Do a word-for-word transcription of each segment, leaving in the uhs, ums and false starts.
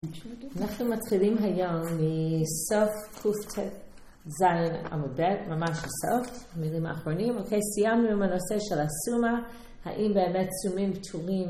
אנחנו מתחילים היום מסוף קופט זין עמוד ב', ממש הסוף, המילים האחרונים. אוקיי, סיימנו עם הנושא של הסומה, האם באמת סומים פטורים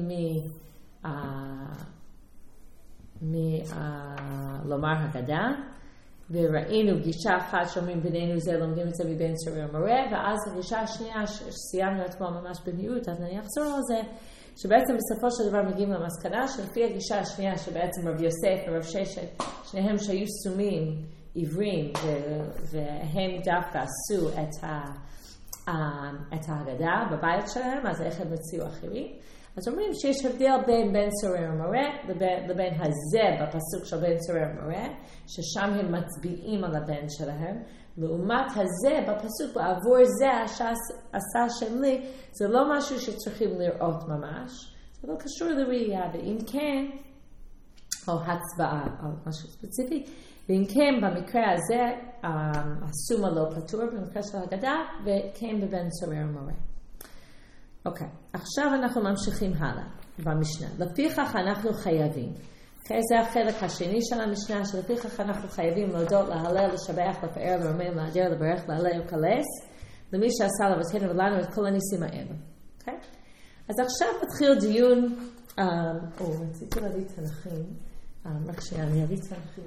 מלומר הגדה, וראינו גישה אחת שאומרים בינינו זה, לומדים את זה מבין סורר ומורה, ואז הגישה השנייה שסיימנו אתמול ממש במהירות, אז אני אחזור על זה, שבעצם בסופו של דבר מגיעים למסקנה שלפי הגישה השנייה שבעצם רב יוסף ורב ששת, שניהם שהיו סומים עיוורים והם דווקא עשו את, ה, את ההגדה בבית שלהם, אז איך הם הציעו אחרים. אז אומרים שיש הבדל בין בן סורר ומורה לבין, לבין הזה בפסוק של בן סורר ומורה, ששם הם מצביעים על הבן שלהם, לעומת הזה בפסוק בעבור זה עשה שם לי, זה לא משהו שצריכים לראות ממש, זה לא קשור לראייה, ואם כן, או הצבעה על משהו ספציפי, ואם כן במקרה הזה הסומה לא פטור במקרה של ההגדה, וכן בבן סורר ומורה. אוקיי, עכשיו אנחנו ממשיכים הלאה במשנה. לפיכך אנחנו חייבים. Okay, זה החלק השני של המשנה, שלפיכך אנחנו חייבים להודות, להלל, לשבח, לפאר, לרומם, להדר, לברך, להלל ולקלס, למי שעשה לאבותינו ולנו את כל הניסים האלה. Okay? אז עכשיו מתחיל דיון, או, רציתי להביא תנכים, רק שנייה, אני אביא תנכים.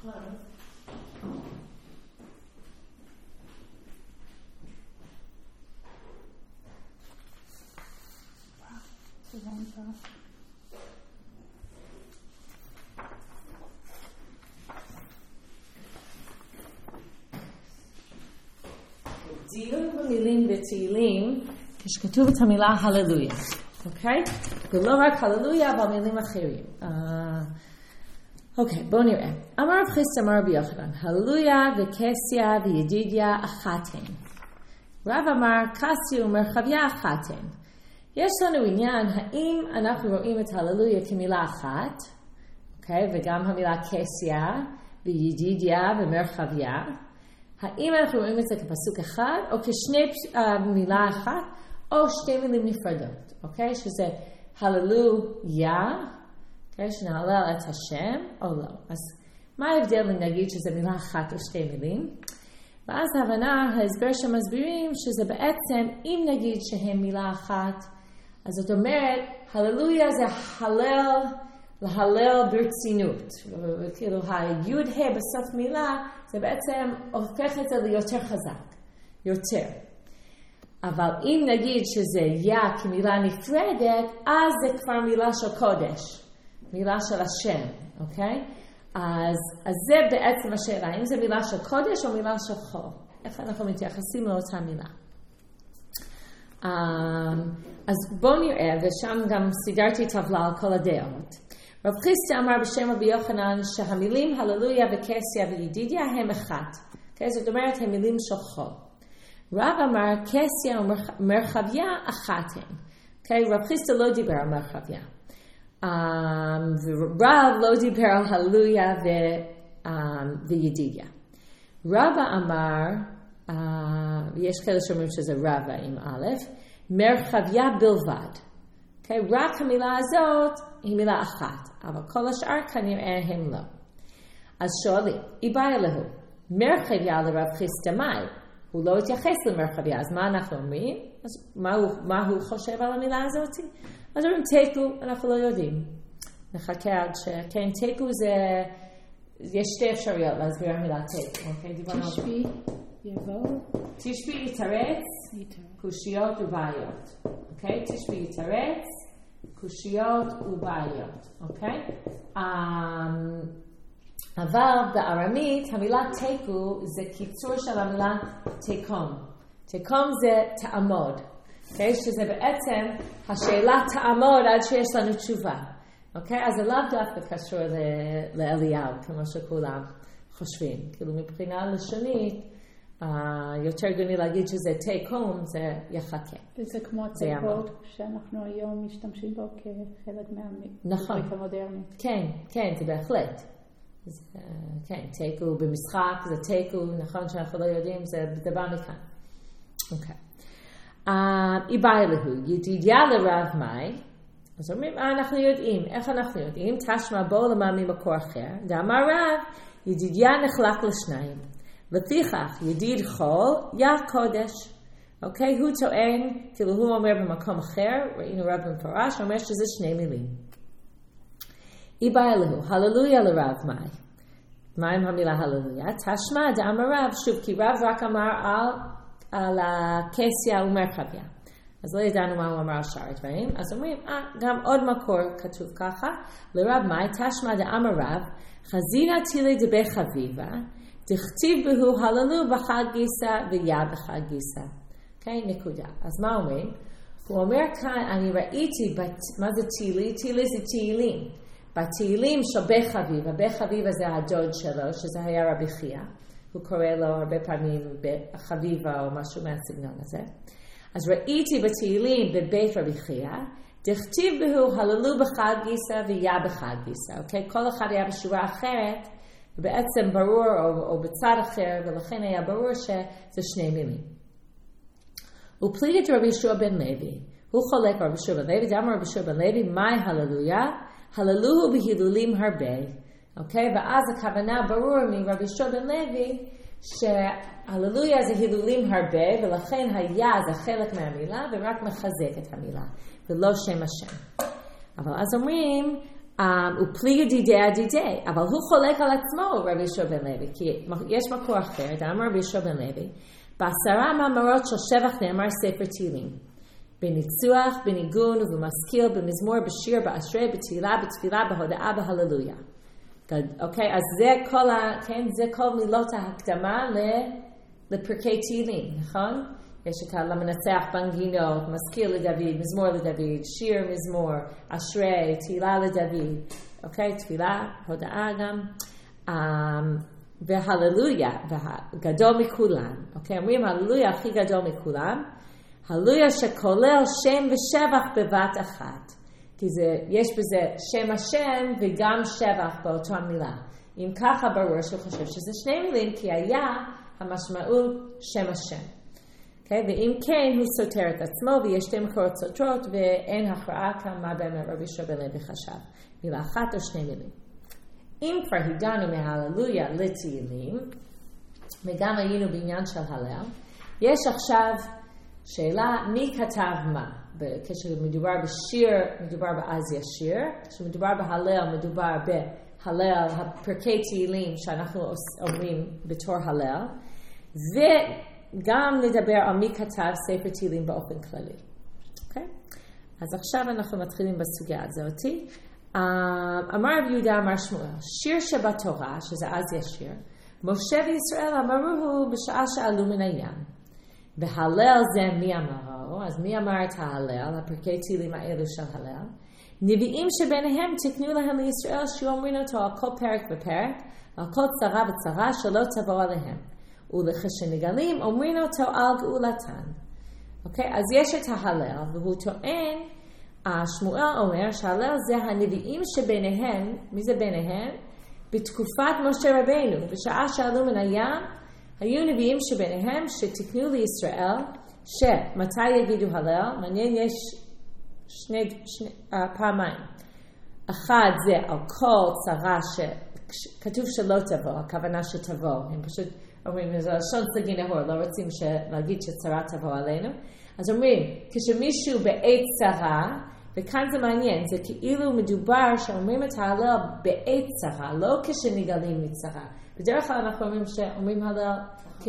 דיון במילים בתהילים, כשכתוב את המילה הללויה, אוקיי? ולא רק הללויה, אבל מילים אחרים. אוקיי, בואו נראה. אמר רב חיסדא אמר רבי יוחנן, הללויה וקסיה וידידיה אחת הן. רב אמר, קסיה ומרחביה אחת הן. יש לנו עניין, האם אנחנו רואים את הללויה כמילה אחת, אוקיי? וגם המילה קסיה וידידיה ומרחביה, האם אנחנו רואים את זה כפסוק אחד, או כשני uh, מילה אחת, או שתי מילים נפרדות, אוקיי? שזה הללויה, אוקיי? שנהלל את השם, או לא. אז מה ההבדל אם נגיד שזה מילה אחת או שתי מילים? ואז ההבנה, ההסבר שמסבירים, שזה בעצם, אם נגיד שהם מילה אחת, אז זאת אומרת, הללויה זה הלל, להלל ברצינות. כאילו, היוד ה' בסוף מילה, זה בעצם הופך את זה ליותר חזק, יותר. אבל אם נגיד שזה יה כמילה נפרדת, אז זה כבר מילה של קודש, מילה של השם, אוקיי? אז, אז זה בעצם השאלה, האם זה מילה של קודש או מילה של חול? איך אנחנו מתייחסים לאותה מילה? אז בואו נראה, ושם גם סידרתי טבלה על כל הדעות. רב חיסדא אמר בשם רבי יוחנן שהמילים הללויה וקסיה וידידיה הם אחת. Okay, זאת אומרת, הם מילים של חול. רב אמר קסיה ומרחביה אחת הם. Okay, רב חיסדא לא דיבר על מרחביה. Um, ורב לא דיבר על הללויה ו, um, וידידיה. רבא אמר, uh, יש כאלה שאומרים שזה רבא עם א', מרחביה בלבד. Okay, רק המילה הזאת היא מילה אחת, אבל כל השאר כנראה הם לא. אז שואלים, איבאי להו, מרחביה לרב חיסדא מאי, הוא לא התייחס למרחביה, אז מה אנחנו אומרים? אז מה הוא, מה הוא חושב על המילה הזאת? אז אומרים, תיקו, אנחנו לא יודעים. נחכה עד שכן, תיקו זה, יש שתי אפשרויות להסביר המילה תיקו. Okay, תשבי, יבוא. תשבי יתרץ, קושיות ובעיות. אוקיי? תשבי יתרץ, קושיות ובעיות, אוקיי? אבל בארמית המילה תיקו זה קיצור של המילה תקום. תקום זה תעמוד, אוקיי? שזה בעצם השאלה תעמוד עד שיש לנו תשובה, אוקיי? אז זה לא דווקא קשור לאליהו, כמו שכולם חושבים. כאילו מבחינה לשונית, Uh, יותר גוני להגיד שזה תקום, זה יחכה. וזה כמו התקות שאנחנו היום משתמשים בו כחלק מהמדריק המודרני. כן, כן, זה בהחלט. זה, כן, תקו במשחק, זה תקו, נכון שאנחנו לא יודעים, זה דבר מכאן. אוקיי. איבאי להו, ידידיה לרב מאי, אז אומרים, אה, אנחנו יודעים. איך אנחנו יודעים? תשמע בו למה ממקור אחר. דאמר רב, ידידיה נחלק לשניים. לפיכך, ידיד חול, יא קודש. אוקיי? הוא טוען, כאילו הוא אומר במקום אחר, ראינו רב במפורש, אומר שזה שני מילים. אי בא אלוהו, הללויה לרב מאי. מה עם המילה הללויה? תשמע דאמר רב, שוב, כי רב רק אמר על, על הקסיה ומרחביה. אז לא ידענו מה הוא אמר על שאר הדברים. אז אומרים, אה, גם עוד מקור כתוב ככה, לרב מאי, תשמע דאמר רב, חזינה תילי דבי חביבה, דכתיב בהו הללו בחג גיסה ויה בחג גיסה. אוקיי, נקודה. אז מה אומרים? הוא אומר כאן, אני ראיתי, בת, מה זה תילי? תילי זה תהילים. בתהילים של בי חביבה, בי חביבה זה הדוד שלו, שזה היה רבי חייא. הוא קורא לו הרבה פעמים בחביבה או משהו מהסגנון הזה. אז ראיתי בתהילים בבית רבי חייא, דכתיב בהו הללו בחג גיסה ויה בחג גיסה. אוקיי? כל אחד היה בשורה אחרת, ובעצם ברור, או, או בצד אחר, ולכן היה ברור שזה שני מילים. ופליגת רבי יהושע בן לוי, הוא חולק רבי יהושע בן לוי, דאמר רבי יהושע בן לוי, מהי הללויה? הללוהו בהילולים הרבה. אוקיי? ואז הכוונה ברור מרבי יהושע בן לוי, שהללויה זה הילולים הרבה, ולכן היה זה חלק מהמילה, ורק מחזק את המילה, ולא שם השם. אבל אז אומרים, ופליגת דידי דידי, אבל הוא חולק על עצמו רבי יהושע בן לוי, כי יש מקור אחר, דאמר רבי יהושע בן לוי, בעשרה מאמרות של שבח נאמר ספר תהילים. בניצוח, בניגון ובמשכיל, במזמור, בשיר, באשרי, בתהילה, בתפילה, בהודעה, בהללויה. אוקיי, אז זה כל ה, כן, זה כל מילות ההקדמה לפרקי תהילים, נכון? יש את המנצח בנגינות, משכיל לדוד, מזמור לדוד, שיר מזמור, אשרי, תהילה לדוד. אוקיי, תפילה, הודעה גם. והללויה, גדול מכולם. אוקיי, אומרים הללויה הכי גדול מכולם. הללויה שכולל שם ושבח בבת אחת. כי זה, יש בזה שם השם וגם שבח באותה מילה. אם ככה ברור שהוא חושב שזה שני מילים, כי היה המשמעות שם השם. Okay? ואם כן, הוא סותר את עצמו, ויש שתי מקורות סותרות, ואין הכרעה כמה באמת רבי יהושע בן לוי חשב. מילה אחת או שני מילים. אם כבר הגענו מההללויה לתהילים, וגם היינו בעניין של הלל, יש עכשיו שאלה מי כתב מה. כשמדובר בשיר, מדובר באזיה שיר, כשמדובר בהלל, מדובר בהלל, הפרקי תהילים שאנחנו אומרים בתור הלל, וגם לדבר על מי כתב ספר תהילים באופן כללי. אוקיי? אז עכשיו אנחנו מתחילים בסוגיה הזאת. אמר רב יהודה אמר שמואל, שיר שבתורה, שזה אזיה שיר, משה וישראל אמרוהו בשעה שעלו מן הים. והלל זה מי אמרו, אז מי אמר את ההלל, הפרקי תהילים האלו של הלל? נביאים שביניהם תקנו להם לישראל שאומרים אותו על כל פרק ופרק, על כל צרה וצרה שלא תבוא עליהם. ולכשנגלים אומרים אותו על גאולתן. אוקיי? אז יש את ההלל, והוא טוען, שמואל אומר שההלל זה הנביאים שביניהם, מי זה ביניהם? בתקופת משה רבינו, בשעה שעלו מן הים, היו נביאים שביניהם שתקנו לישראל, שמתי יגידו הלל? מעניין יש שני, שני, uh, פעמיים. אחד זה על כל צרה שכתוב שלא תבוא, הכוונה שתבוא. הם פשוט אומרים, זה לשון סגי נהור, לא רוצים להגיד שצרה תבוא עלינו. אז אומרים, כשמישהו בעת צרה, וכאן זה מעניין, זה כאילו מדובר שאומרים את ההלל בעת צרה, לא כשנגלים מצרה. בדרך כלל אנחנו אומרים שאומרים הלל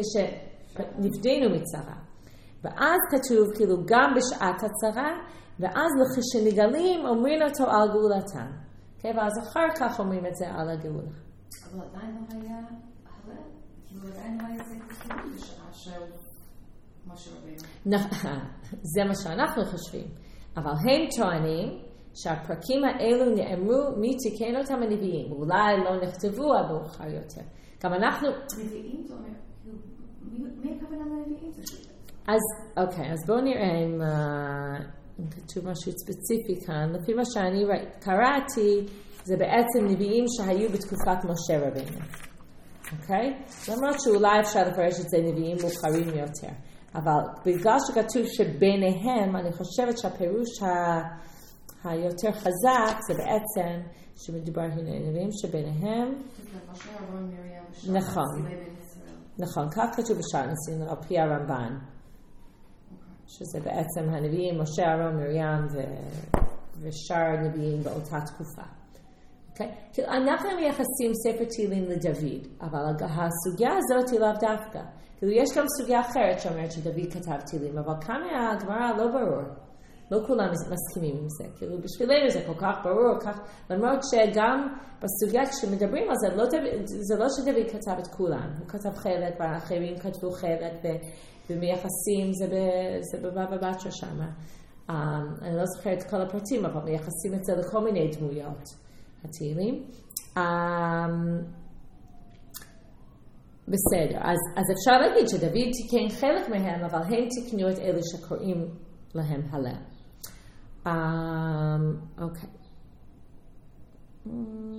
כשנפדינו מצרה. ואז כתוב כאילו גם בשעת הצרה, ואז כשנגלים אומרים אותו על גאולתן. Okay, ואז אחר כך אומרים את זה על הגאולה. אבל עדיין לא היה הלל, כאילו עדיין לא היה זה כתוב בשעה של משה רבינו. זה מה שאנחנו חושבים. אבל הם טוענים שהפרקים האלו נאמרו מי תיקן אותם הנביאים. אולי לא נכתבו עד מאוחר יותר. גם אנחנו... נביאים זה אומר, מי הכוונה לנביאים? אז, אוקיי, אז בואו נראה אם, אם כתוב משהו ספציפי כאן. לפי מה שאני קראתי, זה בעצם נביאים שהיו בתקופת משה רבינו. אוקיי? למרות שאולי אפשר לפרש את זה נביאים מאוחרים יותר. אבל בגלל שכתוב שביניהם, אני חושבת שהפירוש היותר חזק זה בעצם שמדובר הנה הנביאים שביניהם. נכון. נכון, כך כתוב בשאר הנשיאים על פי הרמב"ן. שזה בעצם הנביאים, משה, אהרון, מרים ושאר הנביאים באותה תקופה. Okay? אנחנו מייחסים ספר תהילים לדוד, אבל הסוגיה הזאת היא לאו דווקא. כאילו יש גם סוגיה אחרת שאומרת שדוד כתב תהילים, אבל כאן הגמרא לא ברור. לא כולם מסכימים עם זה. כאילו בשבילנו זה כל כך ברור, כך, למרות שגם בסוגיה כשמדברים על זה, לא, זה לא שדוד כתב את כולם. הוא כתב חלק, והאחרים כתבו חלק, ומייחסים, זה, זה בבבא בתרא שם. Um, אני לא זוכרת את כל הפרטים, אבל מייחסים את זה לכל מיני דמויות. התהילים. Um, בסדר, אז, אז אפשר להגיד שדוד תיקן חלק מהם, אבל הם תיקנו את אלה שקוראים להם הלל. Um, אוקיי. Um,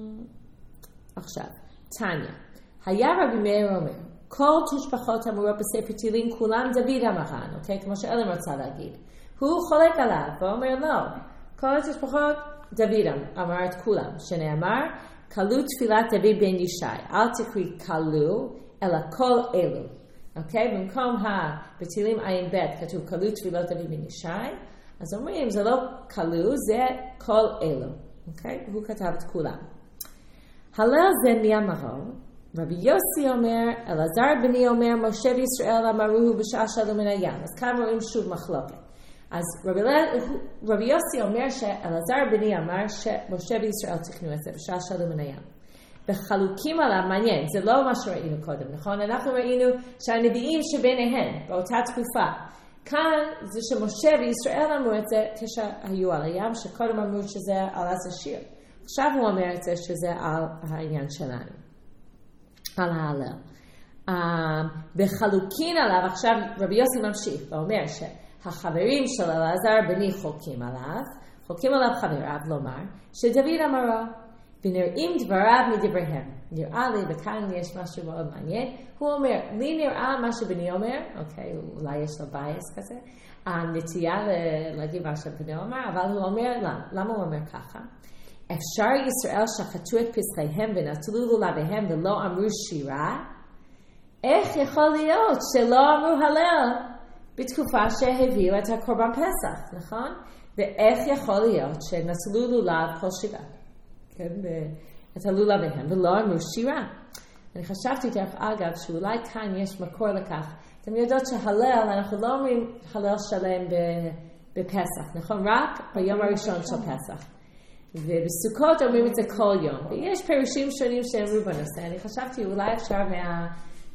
עכשיו, תניא. היה רבי מאיר אומר, כל תשבחות אמורות בספר תהילים, כולם דוד אמרן, אוקיי? כמו שאלם רוצה להגיד. הוא חולק עליו, ואומר לא. כל התשבחות דוד אמר את כולם, שנאמר, כלו תפילת דוד בן ישי, אל תקריא כלו, אלא כל אלו. אוקיי? במקום בתהילים עין ב' כתוב כלו תפילות דוד בן ישי, אז אומרים, זה לא כלו, זה כל אלו. אוקיי? הוא כתב את כולם. הלל זה מי אמרו, רבי יוסי אומר, אלעזר בני אומר, משה וישראל אמרוהו בשעה שלו מן הים. אז כאן רואים שוב מחלוקת. אז רבי, רבי יוסי אומר שאלעזר בני אמר שמשה וישראל תכנו את זה בשעה שלו מן הים. וחלוקים עליו, מעניין, זה לא מה שראינו קודם, נכון? אנחנו ראינו שהנביאים שביניהם באותה תקופה, כאן זה שמשה וישראל אמרו את זה כשהיו על הים, שקודם אמרו שזה על אז השיר. עכשיו הוא אומר את זה שזה על העניין שלנו, על ההלל. Um, בחלוקין עליו, עכשיו רבי יוסי ממשיך ואומר שהחברים של אלעזר בני חולקים עליו, חולקים עליו חבריו לומר, שדוד אמרו, ונראים דבריו מדבריהם. נראה לי, וכאן יש משהו מאוד מעניין, הוא אומר, לי נראה מה שבני אומר, אוקיי, אולי יש לו בייס כזה, נטייה להגיד מה שבני אומר, אבל הוא אומר, למה? למה הוא אומר ככה? אפשר ישראל שחטו את פסחיהם ונטלו לולביהם ולא אמרו שירה? איך יכול להיות שלא אמרו הלל בתקופה שהביאו את הקורבן פסח, נכון? ואיך יכול להיות שנטלו לולב כל שירה? כן, את הלולביהם ולא אמרו שירה. אני חשבתי דרך אגב שאולי כאן יש מקור לכך. אתם יודעות שהלל, אנחנו לא אומרים הלל שלם בפסח, נכון? רק ביום הראשון של פסח. ובסוכות אומרים את זה כל יום. ויש פירושים שונים שאמרו בנושא. אני חשבתי אולי אפשר מה,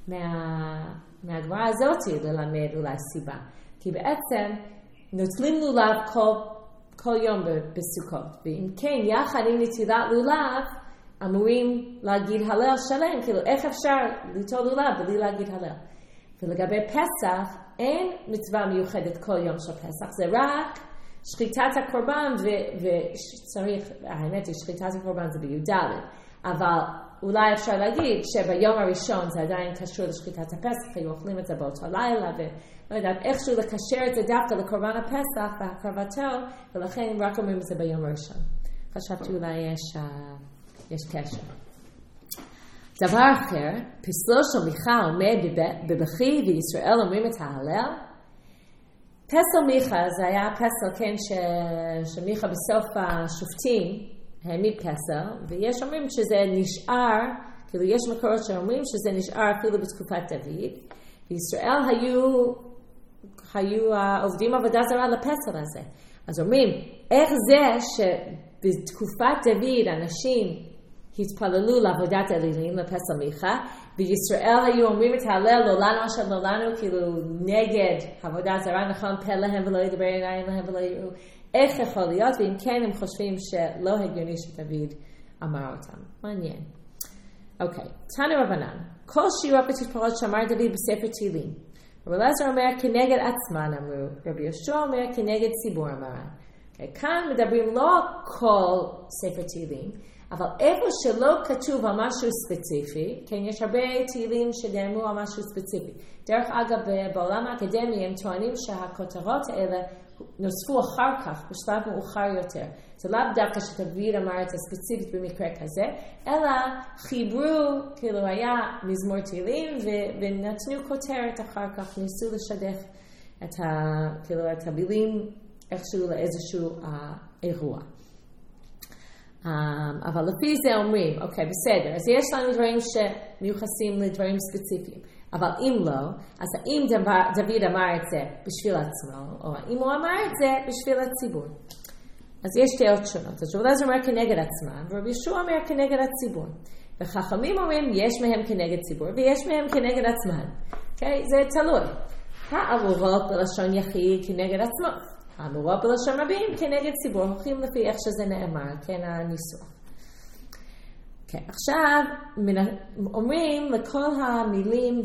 מה, מהגמרא הזאת ללמד אולי סיבה. כי בעצם נוטלים לולב כל, כל יום בסוכות. ואם כן, יחד עם נטילת לולב, אמורים להגיד הלל שלם. כאילו, איך אפשר ליטול לולב בלי להגיד הלל? ולגבי פסח, אין מצווה מיוחדת כל יום של פסח. זה רק שחיטת הקורבן, וצריך, האמת היא, שחיטת הקורבן זה בי"ד, אבל אולי אפשר להגיד שביום הראשון זה עדיין קשור לשחיטת הפסח, היו אוכלים את זה באותו לילה, ולא יודעת, איכשהו לקשר את זה דווקא לקורבן הפסח והקרבתו, ולכן רק אומרים את זה ביום הראשון. חשבתי אולי יש, יש קשר. דבר אחר, פסלו של מיכה עומד בבכי וישראל אומרים את ההלל, פסל מיכה, זה היה פסל, כן, ש... שמיכה בסוף השופטים העמיד פסל, ויש אומרים שזה נשאר, כאילו יש מקורות שאומרים שזה נשאר אפילו בתקופת דוד, וישראל היו, היו עובדים עבודה זרה לפסל הזה. אז אומרים, איך זה שבתקופת דוד אנשים התפללו לעבודת אלילים לפסל מיכה, וישראל היו אומרים את ההלל לא לנו אשר לא לנו, כאילו נגד עבודה זרה, נכון, פה להם ולא ידבר עיניים להם ולא יראו. איך יכול להיות? ואם כן, הם חושבים שלא הגיוני שדוד אמר אותם. מעניין. אוקיי, תנו רבנן. כל שירות ותשבחות שאמר דוד בספר תהילים. רבי אלעזר אומר כנגד עצמן אמרו, רבי יהושע אומר כנגד ציבור אמרן. Okay, כאן מדברים לא כל ספר תהילים, אבל איפה שלא כתוב על משהו ספציפי, כן, יש הרבה תהילים שדאמרו על משהו ספציפי. דרך אגב, בעולם האקדמי הם טוענים שהכותרות האלה שנוספו אחר כך, בשלב מאוחר יותר. זה לאו דווקא שדוד אמר את זה ספציפית במקרה כזה, אלא חיברו, כאילו היה מזמור תהילים, ונתנו כותרת אחר כך, ניסו לשדך את, ה, כאילו, את המילים איכשהו לאיזשהו אה, אירוע. Um, אבל לפי זה אומרים, אוקיי, בסדר, אז יש לנו דברים שמיוחסים לדברים ספציפיים, אבל אם לא, אז האם דוד אמר את זה בשביל עצמו, או האם הוא אמר את זה בשביל הציבור. אז יש דעות שונות, אז רבי אליעזר אומר כנגד עצמם, ורבי ישוע אומר כנגד הציבור. וחכמים אומרים, יש מהם כנגד ציבור, ויש מהם כנגד עצמם. אוקיי, זה תלוי. האמורות בלשון יחיד כנגד עצמו. האמורות בלשון רבים כנגד ציבור, הולכים לפי איך שזה נאמר, כן הניסוח. כן, עכשיו אומרים לכל המילים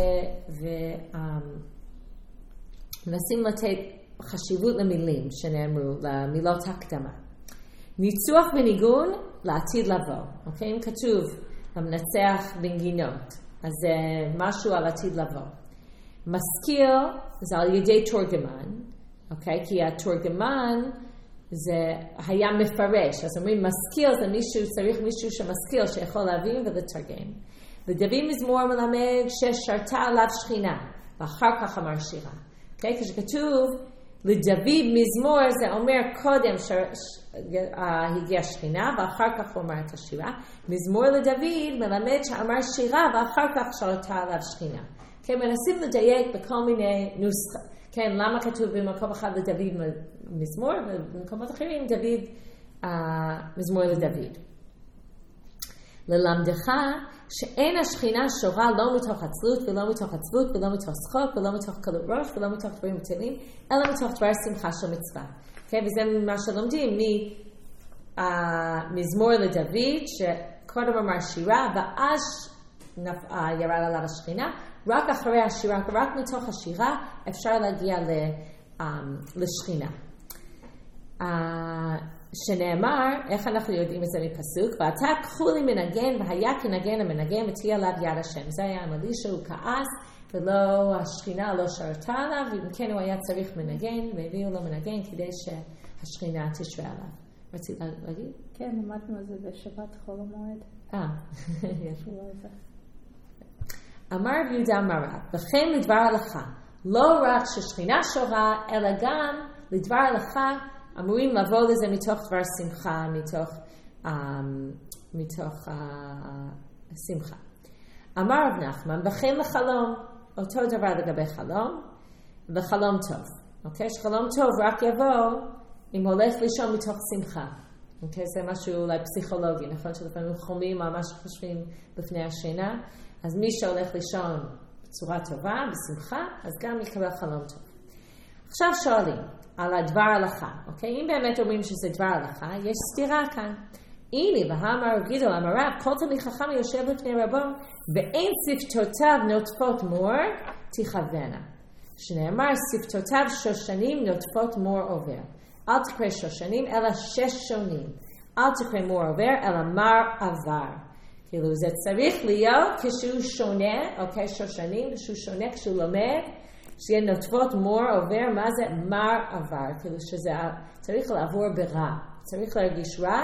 ומנסים לתת חשיבות למילים שנאמרו, למילות הקדמה. ניצוח וניגון לעתיד לבוא. אוקיי? אם כתוב המנצח בנגינות, אז זה משהו על עתיד לבוא. משכיל זה על ידי תורגמן, אוקיי? כי התורגמן זה היה מפרש. אז אומרים, משכיל זה מישהו, צריך מישהו שמשכיל, שיכול להבין ולתרגם. ודוד מזמור מלמד ששרתה עליו שכינה, ואחר כך אמר שירה. אוקיי? כשכתוב, לדוד מזמור זה אומר קודם שהגיעה שכינה, ואחר כך הוא אמר את השירה. מזמור לדוד מלמד שאמר שירה, ואחר כך שרתה עליו שכינה. כן, מנסים לדייק בכל מיני נוסחים. כן, למה כתוב במקום אחד לדוד מזמור, ובמקומות אחרים דוד, uh, מזמור לדוד. ללמדך שאין השכינה שורה לא מתוך עצלות ולא מתוך עצבות ולא מתוך שחוק ולא מתוך קלות ראש ולא מתוך דברים בטלים, אלא מתוך דבר שמחה של מצווה. כן, וזה מה שלומדים ממזמור uh, לדוד, שקודם אמר שירה ואז נפ... uh, ירד עליו השכינה, רק אחרי השירה, רק מתוך השירה, אפשר להגיע לשכינה. שנאמר, איך אנחנו יודעים את זה מפסוק? ואתה קחו לי מנגן, והיה כנגן המנגן, ותהיה עליו יד השם. זה היה אלישע, הוא כעס, ולא, השכינה לא שרתה עליו, ואם כן הוא היה צריך מנגן, והביאו לו מנגן כדי שהשכינה תשרה עליו. רצית להגיד? כן, למדנו את זה בשבת חול המועד. אה, יפה. אמר רבי יהודה אמר רב, וכן לדבר הלכה, לא רק ששכינה שורה, אלא גם לדבר הלכה, אמורים לבוא לזה מתוך דבר שמחה, מתוך, um, מתוך uh, שמחה. אמר רב נחמן, וכן לחלום, אותו דבר לגבי חלום, וחלום טוב. אוקיי? שחלום טוב רק יבוא אם הולך לישון מתוך שמחה. אוקיי? זה משהו אולי פסיכולוגי, נכון? שלפעמים חומים על מה שחושבים לפני השינה, אז מי שהולך לישון בצורה טובה, בשמחה, אז גם יקבל חלום טוב. עכשיו שואלים על הדבר הלכה, אוקיי? אם באמת אומרים שזה דבר הלכה, יש סתירה כאן. הנה, והאמר גידול, אמר רב, כל תלמיד חכם יושב לפני רבו, ואין שפתותיו נוטפות מור, תכוונה. שנאמר, שפתותיו שושנים נוטפות מור עובר. אל תקרא שושנים, אלא שש שונים. אל תקרא מור עובר, אלא מר עבר. כאילו זה צריך להיות כשהוא שונה, אוקיי, שושנים, כשהוא שונה, כשהוא לומד, שיהיה נוטפות מור עובר, מה זה מר עבר? כאילו שזה צריך לעבור ברע, צריך להרגיש רע,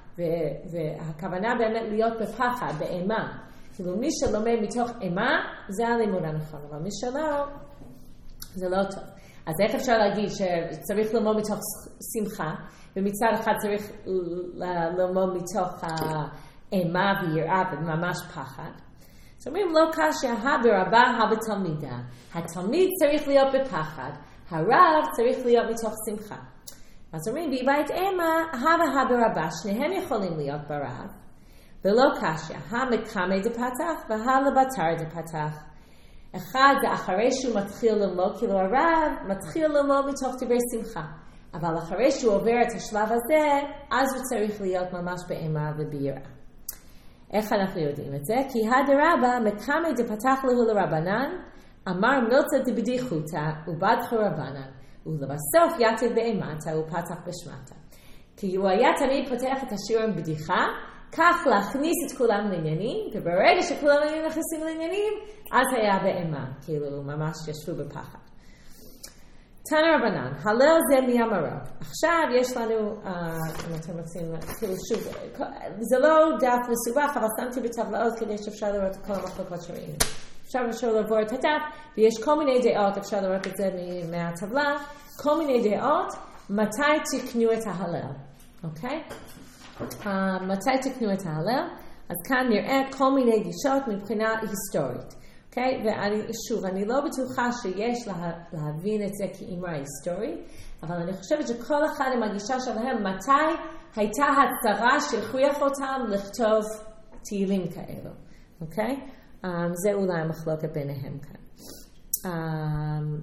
והכוונה באמת להיות בפחד, באימה. כאילו מי שלומד מתוך אימה, זה הלימוד הנכון, אבל מי שלא, זה לא טוב. אז איך אפשר להגיד שצריך ללמוד מתוך שמחה, ומצד אחד צריך ללמוד מתוך אימה ויראה וממש פחד? זאת אומרת, לא קשה, ברבה, בתלמידה. התלמיד צריך להיות בפחד, הרב צריך להיות מתוך שמחה. אז אומרים, בבית אימה, הבה ברבה, שניהם יכולים להיות ברב, ולא קשה, המקמא דפתח והלבטר דפתח. אחד זה אחרי שהוא מתחיל ללמוד, כאילו הרב מתחיל ללמוד מתוך דברי שמחה. אבל אחרי שהוא עובר את השלב הזה, אז הוא צריך להיות ממש באימה וביראה. איך אנחנו יודעים את זה? כי הדרבה מקמא דפתח לו לרבנן, אמר מילתא דבדיחותא ובדחו רבנן, ולבסוף יתיב באימתא ופתח בשמתא. כי הוא היה תמיד פותח את השיר עם בדיחה, כך להכניס את כולם לעניינים, וברגע שכולם נכנסים לעניינים, אז היה באימה, כאילו ממש ישבו בפחד. תנא רבנן, הלל זה מהמרוב. עכשיו יש לנו, אם אתם רוצים, כאילו שוב, זה לא דף מסובך, אבל שמתי בטבלאות כדי שאפשר לראות את כל המחלוקות שראינו. אפשר אפשר לעבור את הדף, ויש כל מיני דעות, אפשר לראות את זה מהטבלה, כל מיני דעות, מתי תקנו את ההלל, אוקיי? מתי תקנו את ההלל? אז כאן נראה כל מיני גישות מבחינה היסטורית. אוקיי? ואני, שוב, אני לא בטוחה שיש לה, להבין את זה כאמרה היסטורית, אבל אני חושבת שכל אחד עם הגישה שלהם, מתי הייתה הצהרה שהכריח אותם לכתוב תהילים כאלו. אוקיי? Um, זה אולי המחלוקת ביניהם כאן. Um,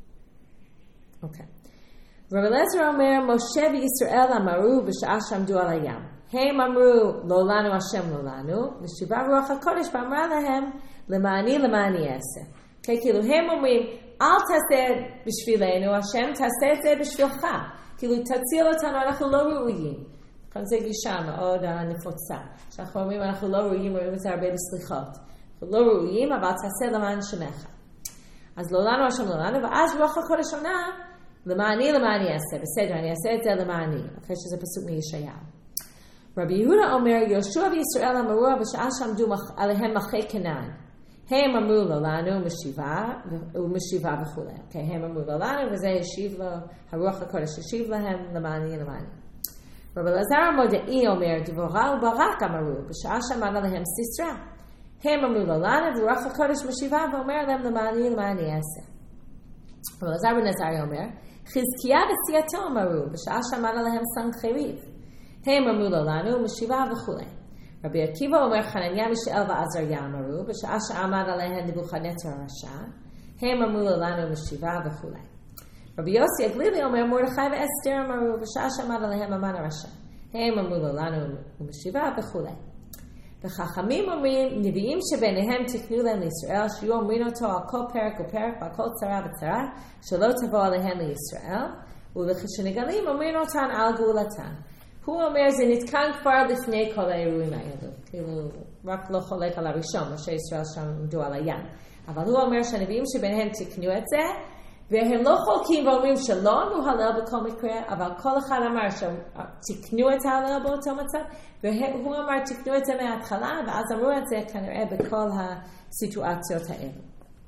אוקיי. רב אליעזר אומר, משה וישראל אמרו בשעה שעמדו על הים. הם אמרו, לא לנו השם לא לנו, ושיבה רוח הקודש ואמרה להם, למעני למעני אעשה. Okay, כאילו הם אומרים, אל תעשה בשבילנו, השם תעשה את זה בשבילך. כאילו תציל אותנו, אנחנו לא ראויים. כאן זה גישה מאוד נפוצה. שאנחנו אומרים, אנחנו לא ראויים, רואים את זה הרבה בסליחות. אנחנו לא ראויים, אבל תעשה למען שמך. אז לא לנו השם לא לנו, ואז רוח הקודש עונה, למעני למעני אעשה. בסדר, אני אעשה את זה למעני. אחרי שזה פסוק מישעיהו. רבי יהודה אומר, יהושע וישראל אמרו בשעה שעמדו עליהם מלכי כנען. הם אמרו לו לנו משיבה ומשיבה וכו'. Okay, הם אמרו לו לנו וזה ישיב לו, הרוח הקודש ישיב להם למעני למעני. רבי אלעזר המודעי אומר, דבורה וברק אמרו בשעה שעמד עליהם סיסרא. הם אמרו לו לנו ורוח הקודש משיבה ואומר להם למעני למעני אעשה. רבי אלעזר בן עזריה אומר, חזקיה וסיעתו אמרו בשעה שעמד עליהם סנחריב. הם אמרו לו לנו משיבה וכו'. רבי עקיבא אומר, חנניה מישאל ועזריה אמרו, בשעה שעמד עליהם נבוכדנצר הרשע, הם אמרו לו לנו משיבה וכו'. רבי יוסי הגלילי אומר, מרדכי ואסתר אמרו, בשעה שעמד עליהם המן הרשע, הם אמרו לו לנו משיבה וכו'. וחכמים אומרים, נביאים שביניהם תקנו להם לישראל, שיהיו אומרים אותו על כל פרק ופרק ועל כל צרה וצרה, שלא תבוא עליהם לישראל, וכשנגלים אומרים אותן על גאולתן. הוא אומר, זה נתקן כבר לפני כל האירועים האלו. כאילו, רק לא חולק על הראשון, משה ישראל שם עמדו על הים. אבל הוא אומר שהנביאים שביניהם תקנו את זה, והם לא חולקים ואומרים שלא אמרו הלל בכל מקרה, אבל כל אחד אמר שתקנו את ההלל באותו מצב, והוא אמר תקנו את זה מההתחלה, ואז אמרו את זה כנראה בכל הסיטואציות האלו.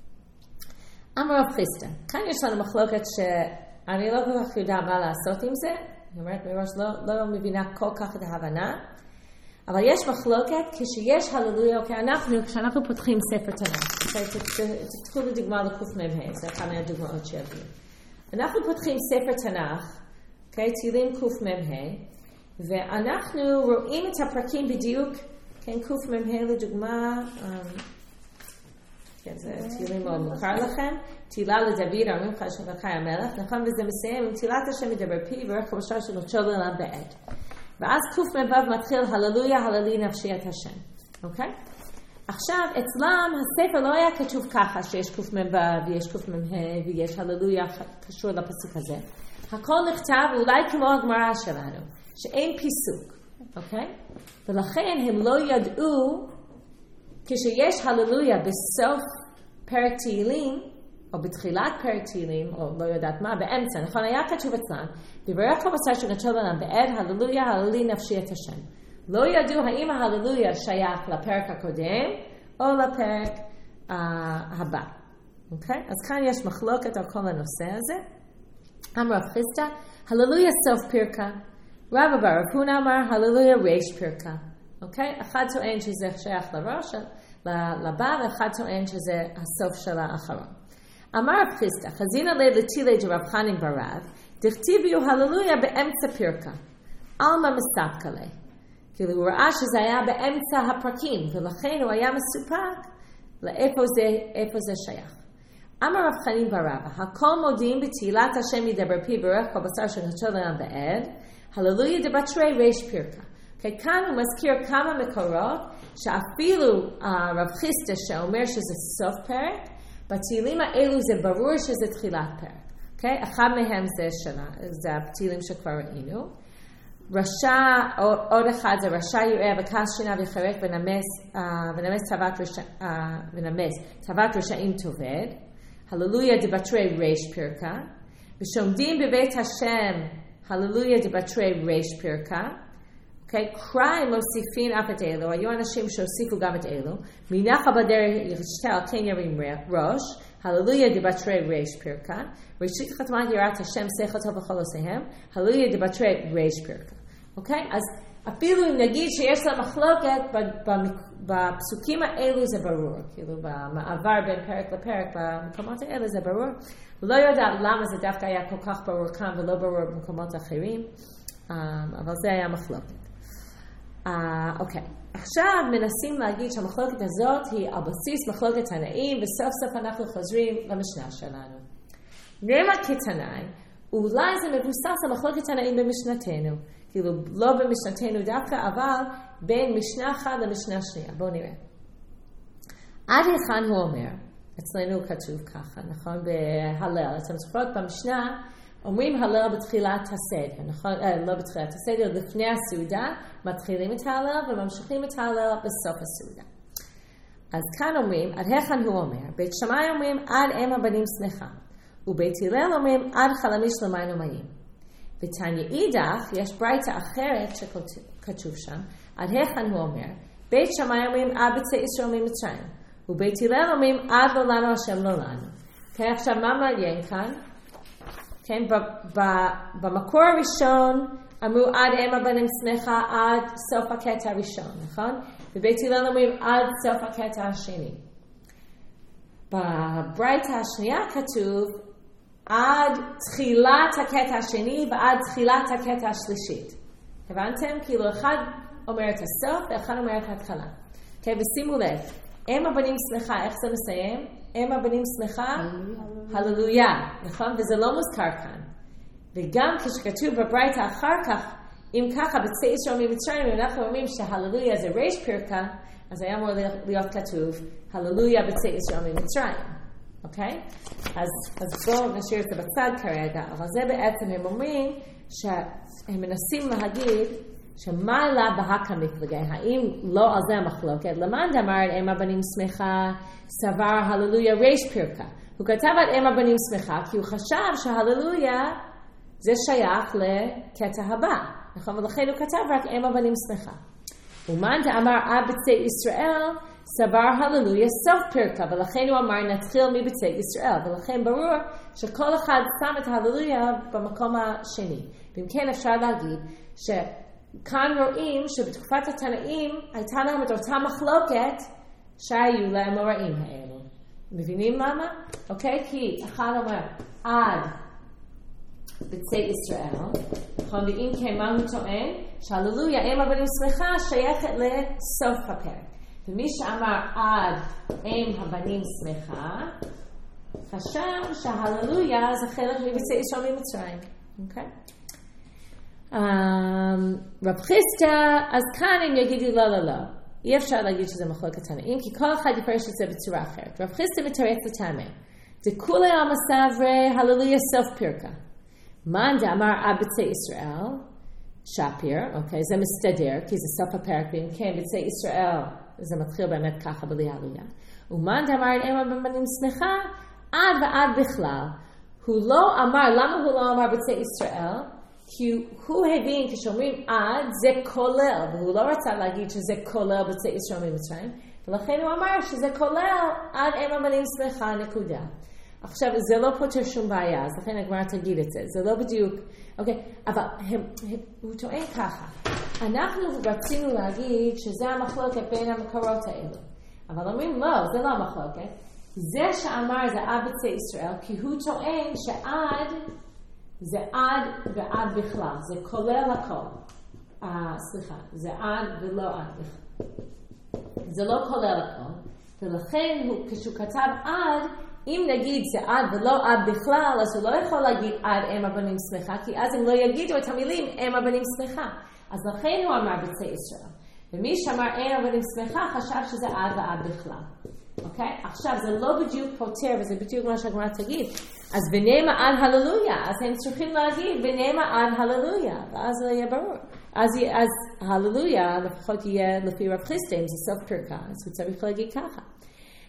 אמר רב חיסדא, כאן יש לנו מחלוקת שאני לא כל כך יודעת מה לעשות עם זה, אני אומרת מראש, לא, לא מבינה כל כך את ההבנה, אבל יש מחלוקת כשיש הללויה, אוקיי, אנחנו, כשאנחנו פותחים ספר תנ"ך, תתחו לדוגמה לקוף מ"ה, זה אחת מהדוגמאות שיביאו. אנחנו פותחים ספר תנ"ך, אוקיי, תהילים קוף מ"ה, ואנחנו רואים את הפרקים בדיוק, כן, קוף מ"ה לדוגמה, כן, זה תהילים מאוד מוכר לכם, תהילה לדוד, אומרים לך של מלכי המלך, נכון, וזה מסיים עם תהילת השם מדבר פי, ורך ראשו של נוטשו לעולם בעד. ואז קוף מבב מתחיל, הללויה, הללי נפשי את השם. אוקיי? עכשיו, אצלם הספר לא היה כתוב ככה, שיש קוף מבב, ויש קוף ממה, ויש הללויה קשור לפסוק הזה. הכל נכתב, אולי כמו הגמרא שלנו, שאין פיסוק. אוקיי? ולכן הם לא ידעו, כשיש הללויה בסוף פרק תהילים, או בתחילת פרק תהילים, או לא יודעת מה, באמצע, נכון? היה כתוב אצלם, ויברך כל בשר שנטשו לעולם בעד, הללויה, הללי נפשי את השם. לא ידעו האם ההללויה שייך לפרק הקודם, או לפרק uh, הבא. אוקיי? אז כאן יש מחלוקת על כל הנושא הזה. אמר רב חיסדא, הללויה סוף פרקה. רבא בר רב הונא אמר, הללויה ריש פרקה. אוקיי? אחד טוען שזה שייך לראש, לבא, ואחד טוען שזה הסוף של האחרון. אמר רב חיסדא, חזינא ליה לתילי דרב חנין ברב, דכתיביו הללויה באמצע פרקה. עלמא מספקא ליה. כאילו הוא ראה שזה היה באמצע הפרקים, ולכן הוא היה מסופק לאיפה זה, איפה זה שייך. אמר רב חנין ברבא, הכל מודיעים בתהילת השם ידבר פי ברך כל בשר שנטשו לעולם בעד, הללויה דבתרי ריש פרקה. כי כאן הוא מזכיר כמה מקורות, שאפילו uh, רב חיסדא שאומר שזה סוף פרק, בתהילים האלו זה ברור שזה תחילת פרק. Okay? אחד מהם זה שלה, זה התהילים שכבר ראינו. רשע, עוד אחד זה רשע יראה וכעס שינה ויחרק ונמס, uh, ונמס תאוות רשע, uh, ונמס תאוות רשעים תאבד. הללויה דבתרי ריש פרקה. ושעומדים בבית השם, הללויה דבתרי ריש פרקה, אוקיי? קראי מוסיפין אף את אלו, היו אנשים שהוסיפו גם את אלו, מנחה בדרך ירשתל כן ירים ראש, הללויה דבתרי ריש פרקה, ראשית חתמת יראת השם שכל טוב וכל עושיהם, הללויה דבתרי ריש פרקה, אוקיי? אז אפילו אם נגיד שיש לה מחלוקת, בפסוקים האלו זה ברור, כאילו במעבר בין פרק לפרק, במקומות האלה זה ברור. לא יודעת למה זה דווקא היה כל כך ברור כאן ולא ברור במקומות אחרים, אבל זה היה מחלוקת. אוקיי, עכשיו מנסים להגיד שהמחלוקת הזאת היא על בסיס מחלוקת תנאים, וסוף סוף אנחנו חוזרים למשנה שלנו. נראה כתנאי, אולי זה מבוסס על מחלוקת תנאים במשנתנו, כאילו לא במשנתנו דווקא, אבל בין משנה אחת למשנה שנייה. בואו נראה. עד היכן הוא אומר, אצלנו כתוב ככה, נכון? בהלל, אתם זוכרות במשנה, אומרים הלל בתחילת הסדר, נכון? אה, לא בתחילת הסדר, לפני הסעודה, מתחילים את ההלל וממשיכים את ההלל בסוף הסעודה. אז כאן אומרים, עד היכן הוא אומר, בית שמאי אומרים, עד אם הבנים שמחה, ובית הלל אומרים, עד חלמיש למים ומאים. בתניא אידך, יש ברייתא אחרת שכתוב שם, עד היכן הוא אומר, בית שמאי אומרים, עד בצא ישראל ממצרים, ובית הלל אומרים, עד לא לנו השם לא לנו. כן, עכשיו מה מעניין כאן? כן, במקור הראשון אמרו עד אם הבנים שמחה עד סוף הקטע הראשון, נכון? ובית הלל אומרים עד סוף הקטע השני. בברייתא השנייה כתוב עד תחילת הקטע השני ועד תחילת הקטע השלישית. הבנתם? כאילו אחד אומר את הסוף ואחד אומר את ההתחלה. כן, ושימו לב, אם הבנים שמחה, איך זה מסיים? אם הבנים שמחה, הללויה, נכון? וזה לא מוזכר כאן. וגם כשכתוב בברייתא אחר כך, אם ככה בצא ישראל ממצרים, אם אנחנו אומרים שההללויה זה ריש פרקה, אז היה אמור להיות כתוב, הללויה בצא ישראל ממצרים. אוקיי? אז, אז בואו נשאיר את זה בצד כרגע, אבל זה בעצם הם אומרים שהם מנסים להגיד שמה לה בהקה מפלגי, האם לא על זה המחלוקת, למען דאמר אם הבנים שמחה סבר הללויה ריש פרקה. הוא כתב על אם הבנים שמחה כי הוא חשב שההללויה זה שייך לקטע הבא, נכון? ולכן הוא כתב רק אם הבנים שמחה. ומאן דאמר עד בצא ישראל סבר הללויה סוף פרקה, ולכן הוא אמר נתחיל מבצא ישראל, ולכן ברור שכל אחד שם את ההללויה במקום השני. ואם כן אפשר להגיד שכאן רואים שבתקופת התנאים הייתה להם את אותה מחלוקת שהיו להם הרעים האלו. מבינים למה? אוקיי? כי אחד אומר עד בצא ישראל, נכון? ואם כן מה הוא טוען? שההללויה אם הבנים שמחה שייכת לסוף הפרק. ומי שאמר עד אם הבנים שמחה, חשב שההללויה זה חלק מבצע ישראל ממצרים. אוקיי? רב חיסדא, אז כאן הם יגידו לא, לא, לא. אי אפשר להגיד שזה מחלוקת תנאים, כי כל אחד יפרש את זה בצורה אחרת. רב חיסדא מתרץ לטעמם. זה כולי על מסברי הללויה סוף פרקה. מאן דאמר עד בצע ישראל, שפיר, אוקיי, זה מסתדר, כי זה סוף הפרק, ואם כן, בצע ישראל, זה מתחיל באמת ככה בלי עלייה. ומאן דאמר אם הבנים שמחה, עד ועד בכלל. הוא לא אמר, למה הוא לא אמר בצע ישראל? כי הוא הבין, כשאומרים עד, זה כולל, והוא לא רצה להגיד שזה כולל בצע ישראל ממצרים, ולכן הוא אמר שזה כולל עד אם הבנים שמחה, נקודה. עכשיו, זה לא פותר שום בעיה, אז לכן הגמרא תגיד את זה, זה לא בדיוק, אוקיי, אבל הם, הם, הוא טוען ככה, אנחנו רצינו להגיד שזה המחלוקת בין המקורות האלו, אבל אומרים לא, זה לא המחלוקת, זה שאמר זה עד בצע ישראל, כי הוא טוען שעד זה עד ועד בכלל, זה כולל הכל, אה, סליחה, זה עד ולא עד בכלל, זה לא כולל הכל, ולכן הוא, כשהוא כתב עד, אם נגיד זה עד ולא עד בכלל, אז הוא לא יכול להגיד עד אם הבנים שמחה, כי אז הם לא יגידו את המילים אם הבנים שמחה. אז לכן הוא אמר בצע ישראל. ומי שאמר אם הבנים שמחה, חשב שזה עד ועד בכלל. אוקיי? עכשיו, זה לא בדיוק פותר, וזה בדיוק מה שהגמרא תגיד. אז ונאמר עד הללויה, אז הם צריכים להגיד ונאמר עד הללויה, ואז זה יהיה ברור. אז, אז הללויה לפחות יהיה לפי רב חיסדא, זה סוף פרקה, אז הוא צריך להגיד ככה.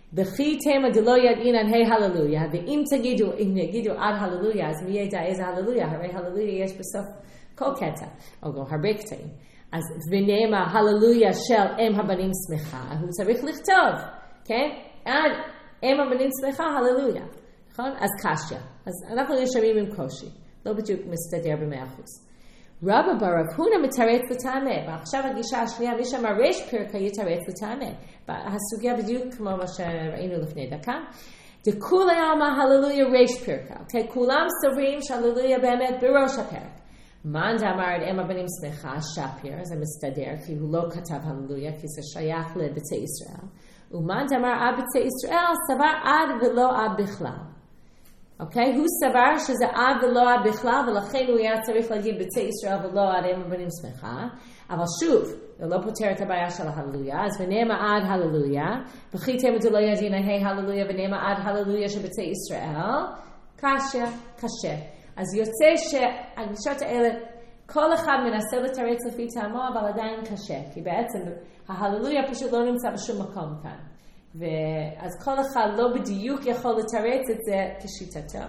וכי תמה דלא ידעינן היי הללויה, ואם תגידו, אם יגידו עד הללויה, אז מי ידע איזה הללויה? הרי הללויה יש בסוף כל קטע, או לא הרבה קטעים. אז ונאמר הללויה של אם הבנים שמחה, הוא צריך לכתוב, כן? עד אם הבנים שמחה, הללויה. נכון? אז קשיא. אז אנחנו נשארים עם קושי. לא בדיוק מסתדר במאה אחוז. רבא בר רב הונא מתרץ לטעמא, ועכשיו הגישה השנייה, מי שאמר ריש פרקה יתרץ לטעמא. הסוגיה בדיוק כמו מה שראינו לפני דקה. דכולי עלמא הללויה ריש פרקה. אוקיי? כולם סוברים שהללויה באמת בראש הפרק. מאן דאמר את אם הבנים שמחה, שפיר, זה מסתדר, כי הוא לא כתב הללויה, כי זה שייך לביתי ישראל. ומאן דאמר עד ביתי ישראל, סבר עד ולא עד בכלל. אוקיי? הוא סבר שזה עד ולא עד בכלל, ולכן הוא היה צריך להגיד ביתי ישראל ולא עד אם הבנים שמחה. אבל שוב, הוא לא פותר את הבעיה של ההללויה, אז ונאמר עד הללויה, וכי תמה דלא ידעינן היי הללויה, ונאמר עד הללויה של ביתי ישראל, קשיא, קשה. אז יוצא שהגישות האלה, כל אחד מנסה לתרץ לפי טעמו, אבל עדיין קשה, כי בעצם ההללויה פשוט לא נמצא בשום מקום כאן. ואז כל אחד לא בדיוק יכול לתרץ את זה כשיטתו.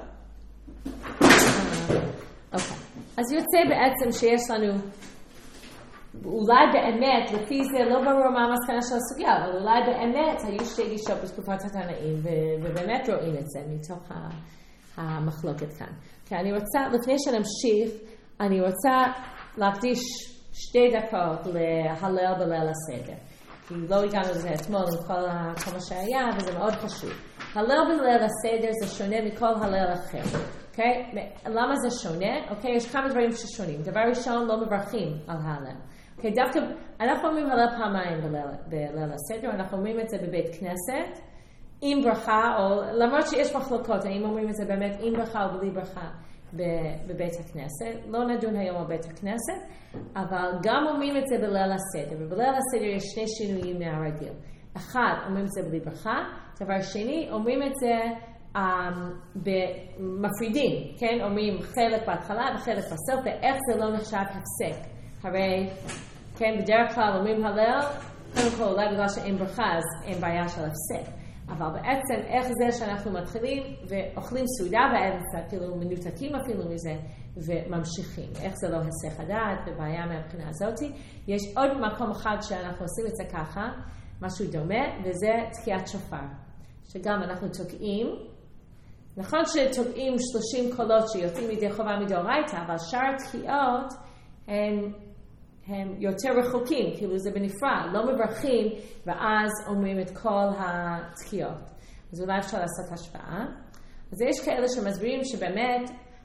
אוקיי. אז יוצא בעצם שיש לנו, אולי באמת, לפי זה לא ברור מה המסקנה של הסוגיה, אבל אולי באמת היו שתי גישות בתקופת התנאים, ובאמת רואים את זה מתוך המחלוקת כאן. כי אני רוצה, לפני שנמשיך, אני רוצה להקדיש שתי דקות להלל בליל הסדר. כי לא הגענו לזה אתמול עם כל, כל מה שהיה, וזה מאוד חשוב. הלל בליל הסדר זה שונה מכל הלל אחר. אוקיי? למה זה שונה? אוקיי, יש כמה דברים ששונים. דבר ראשון, לא מברכים על הלל. אוקיי, דווקא, אנחנו אומרים הלל פעמיים בליל, בליל הסדר, אנחנו אומרים את זה בבית כנסת, עם ברכה, או למרות שיש מחלוקות, האם אומרים את זה באמת עם ברכה או בלי ברכה בבית הכנסת. לא נדון היום על בית הכנסת, אבל גם אומרים את זה בליל הסדר. ובליל הסדר יש שני שינויים מהרגיל. אחד, אומרים את זה בלי ברכה. דבר שני, אומרים את זה um, במפרידים. כן? אומרים חלק בהתחלה וחלק בסוף, ואיך זה לא נחשב הפסק. הרי, כן, בדרך כלל אומרים הלל, קודם כל אולי בגלל שאין ברכה, אז אין בעיה של הפסק. אבל בעצם איך זה שאנחנו מתחילים ואוכלים סעודה באמצע, כאילו מנותקים אפילו מזה, וממשיכים. איך זה לא היסח הדעת ובעיה מהבחינה הזאת. יש עוד מקום אחד שאנחנו עושים את זה ככה, משהו דומה, וזה תקיעת שופר. שגם אנחנו תוקעים, נכון שתוקעים שלושים קולות שיוצאים מידי חובה מדאורייתא, אבל שאר התקיעות הם... הם יותר רחוקים, כאילו זה בנפרד, לא מברכים, ואז אומרים את כל התקיעות. אז אולי אפשר לעשות השפעה. אז יש כאלה שמסבירים שבאמת,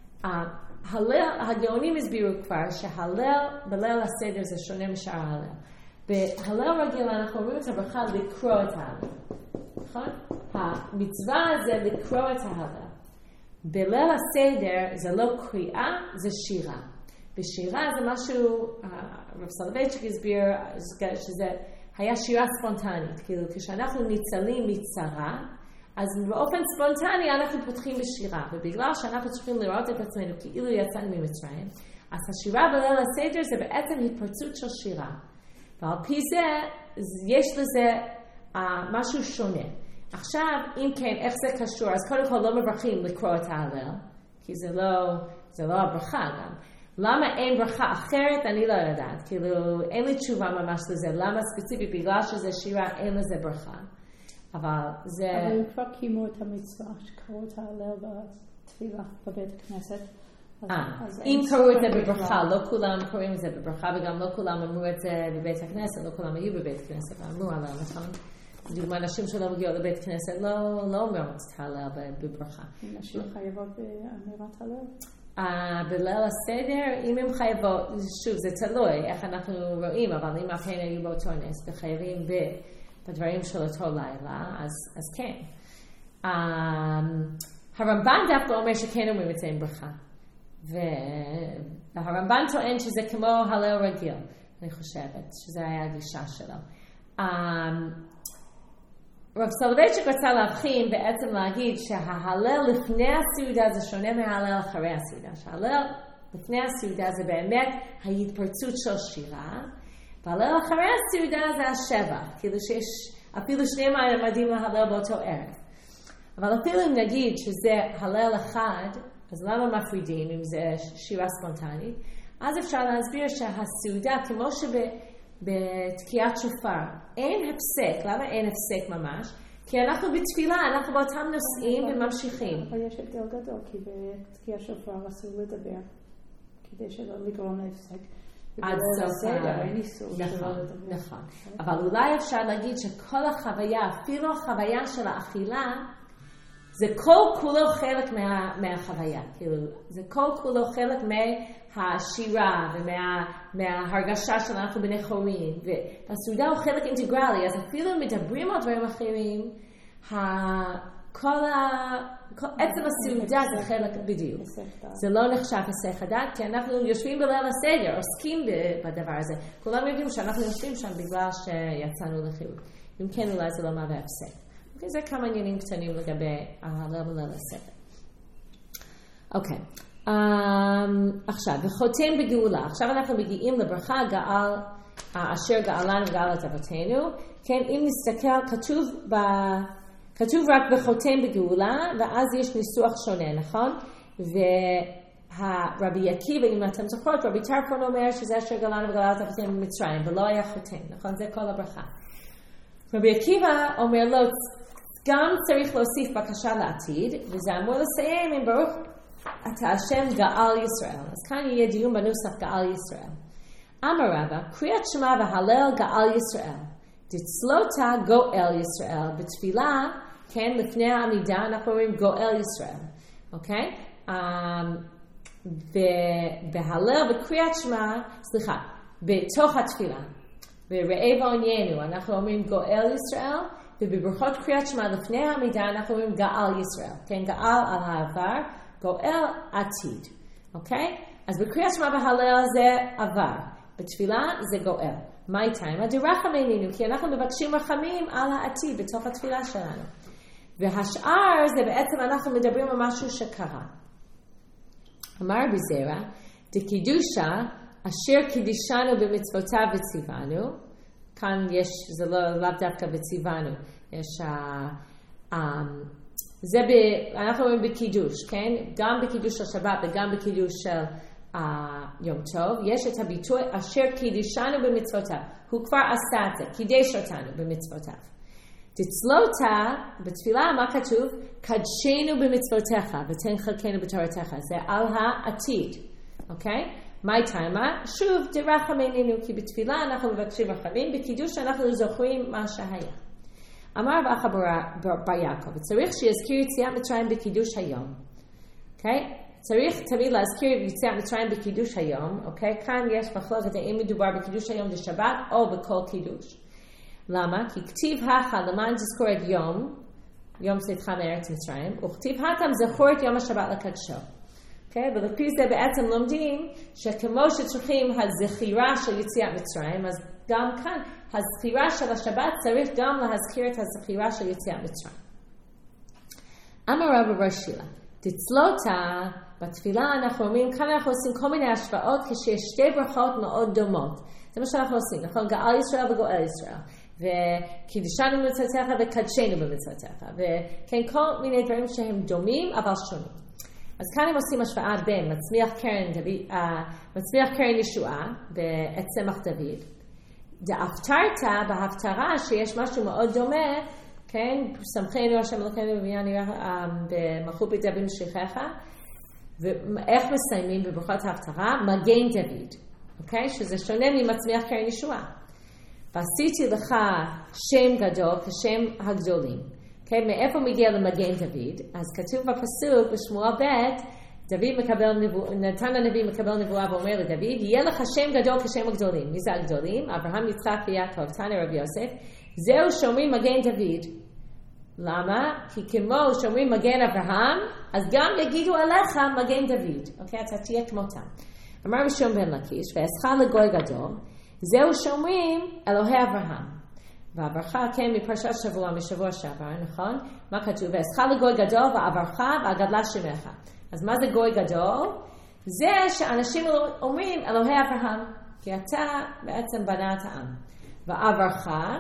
הלל, הגאונים הסבירו כבר שהלל בליל הסדר זה שונה משאר ההלל. בהלל רגיל אנחנו אומרים את הברכה לקרוא את ההלל. נכון? המצווה זה לקרוא את ההלל. בליל הסדר זה לא קריאה, זה שירה. בשירה זה משהו, הרב סולובייצ'יק הסביר שזה היה שירה ספונטנית, כאילו כשאנחנו ניצלים מצרה, אז באופן ספונטני אנחנו פותחים בשירה, ובגלל שאנחנו צריכים לראות את עצמנו כאילו יצאנו ממצרים, אז השירה בליל הסדר זה בעצם התפרצות של שירה, ועל פי זה יש לזה uh, משהו שונה. עכשיו, אם כן, איך זה קשור? אז קודם כל לא מברכים לקרוא את ההלל, כי זה לא, זה לא הברכה גם. למה אין ברכה אחרת? אני לא יודעת. כאילו, אין לי תשובה ממש לזה. למה ספציפית? בגלל שזה שירה, אין לזה ברכה. אבל זה... אבל הם כבר קיימו את המצווה שקראו את ההלל בתפילה בבית הכנסת. אה, אם קראו את זה בברכה, לא כולם קוראים את זה בברכה, וגם לא כולם אמרו את זה בבית הכנסת, לא כולם היו בבית הכנסת, ואמרו עליו, נכון? דוגמה, נשים שלא מגיעות לבית כנסת לא אומרות את ההלל בברכה. נשים חייבות באמירת הלל? בליל הסדר, אם הם חייבות, שוב, זה תלוי איך אנחנו רואים, אבל אם אכן היו באותו נס וחייבים בדברים של אותו לילה, אז, אז כן. Um, הרמב"ן דווקא אומר שכן אומרים את זה עם ברכה. והרמב"ן טוען שזה כמו הלל רגיל, אני חושבת, שזה היה הגישה שלו. Um, רב סולובייצ'יק רצה להבחין בעצם להגיד שההלל לפני הסעודה זה שונה מההלל אחרי הסעודה. שההלל לפני הסעודה זה באמת ההתפרצות של שירה, וההלל אחרי הסעודה זה השבח. כאילו שיש, אפילו שניהם עמדים להלל באותו ערב. אבל אפילו אם נגיד שזה הלל אחד, אז למה מפרידים אם זה שירה ספונטנית? אז אפשר להסביר שהסעודה, כמו שבתקיעת שופר, אין הפסק. למה אין הפסק ממש? כי אנחנו בתפילה, אנחנו באותם נושאים וממשיכים. אבל יש הבדל גדול, כי בתקיעת שופר אסור לדבר, כדי שלא לגרום להפסק. עד סוף נכון, נכון. אבל אולי אפשר להגיד שכל החוויה, אפילו החוויה של האכילה, זה כל כולו חלק מה, מהחוויה, כאילו, זה כל כולו חלק מהשירה ומההרגשה שאנחנו בני חורין, והסעודה הוא חלק אינטגרלי, אז אפילו מדברים על דברים אחרים, כל ה... עצם הסעודה זה חלק בדיוק. זה לא נחשב היסח הדעת, כי אנחנו יושבים בליל הסדר, עוסקים בדבר הזה. כולם יודעים שאנחנו יושבים שם בגלל שיצאנו לחילוק. אם כן, אולי זה לא מהווה הפסק. זה כמה עניינים קטנים לגבי הליל בליל הסדר. אוקיי. עכשיו, וחותם בגאולה. עכשיו אנחנו מגיעים לברכה גאל, אשר גאלנו וגאל את אבותינו. כן, אם נסתכל, כתוב ב... כתוב רק בחותם בגאולה, ואז יש ניסוח שונה, נכון? ורבי עקיבא, אם אתם זוכרות, רבי טרפון אומר שזה אשר גאלנו וגאל את אבותינו במצרים, ולא היה חותם, נכון? זה כל הברכה. רבי עקיבא אומר לו, גם צריך להוסיף בקשה לעתיד, וזה אמור לסיים עם ברוך אתה השם גאל ישראל. אז כאן יהיה דיון בנוסח גאל ישראל. אמר רבא, קריאת שמע והלל גאל ישראל. דצלותה גואל ישראל. בתפילה, כן, לפני העמידה אנחנו אומרים גואל ישראל. אוקיי? בהלל, בקריאת שמע, סליחה, בתוך התפילה. בראה ועניינו, אנחנו אומרים גואל ישראל, ובברכות קריאת שמע לפני העמידה אנחנו אומרים גאל ישראל. כן, גאל על העבר, גואל עתיד. אוקיי? אז בקריאת שמע בהלל זה עבר. בתפילה זה גואל. מה איתיים? הדרחמנו, כי אנחנו מבקשים רחמים על העתיד בתוך התפילה שלנו. והשאר זה בעצם אנחנו מדברים על משהו שקרה. אמר בזרע, דקידושה, אשר קידשנו במצוותיו וציוונו, כאן יש, זה לא לאו דווקא בציוונו, יש, uh, um, זה ב, אנחנו אומרים בקידוש, כן? גם בקידוש השבת וגם בקידוש של uh, יום טוב, יש את הביטוי אשר קידשנו במצוותיו, הוא כבר עשה את זה, קידש אותנו במצוותיו. תצלותה, בתפילה מה כתוב? קדשנו במצוותיך ותן חלקנו בתורתך, זה על העתיד, אוקיי? מה איתמה? שוב, דרחמנו, כי בתפילה אנחנו מבקשים רחמים, בקידוש אנחנו זוכרים מה שהיה. אמר ואחר בר יעקב, צריך שיזכיר יציאת מצרים בקידוש היום. אוקיי? צריך תמיד להזכיר יציאת מצרים בקידוש היום, אוקיי? כאן יש מחלוקת האם מדובר בקידוש היום בשבת או בכל קידוש. למה? כי כתיב הכה למען תזכור את יום, יום צאתך מארץ מצרים, וכתיב התם זכור את יום השבת לקדשו. Okay, ולפי זה בעצם לומדים שכמו שצריכים הזכירה של יציאת מצרים, אז גם כאן הזכירה של השבת צריך גם להזכיר את הזכירה של יציאת מצרים. אמר רבא בר שילה, תצלותה בתפילה אנחנו אומרים, כאן אנחנו עושים כל מיני השוואות כשיש שתי ברכות מאוד דומות. זה מה שאנחנו עושים, נכון? גאל ישראל וגואל ישראל. וקידשנו במצוותיך וקדשנו במצוותיך. וכן כל מיני דברים שהם דומים אבל שונים. אז כאן הם עושים השוואה בין מצמיח קרן, דוד, uh, מצמיח קרן ישועה בעצמח דוד. דאפתרת בהפטרה שיש משהו מאוד דומה, כן? שמחנו השם אלוקינו בבניין במלכות בית דוד משיחך. ואיך מסיימים בברכות ההפטרה? מגן דוד. אוקיי? שזה שונה ממצמיח קרן ישועה. ועשיתי לך שם גדול כשם הגדולים. Okay, מאיפה מגיע למגן דוד? אז כתוב בפסוק בשמואל ב' דוד מקבל נבואה, נתן הנביא מקבל נבואה ואומר לדוד, יהיה לך שם גדול כשם הגדולים. מי זה הגדולים? אברהם, יצחק ויעקב, תנא רבי יוסף. זהו שומרים מגן דוד. למה? כי כמו שומרים מגן אברהם, אז גם יגידו עליך מגן דוד. אוקיי, אתה תהיה כמותם. אמר משום בן לקיש, ואסך לגוי גדול, זהו שומרים אלוהי אברהם. והברכה, כן, מפרשת שבוע, משבוע שעבר, נכון? מה כתוב? ואסך לגוי גדול ועברך והגדלה שמך. אז מה זה גוי גדול? זה שאנשים אומרים אלוהי אברהם, כי אתה בעצם בנה את העם. ועברך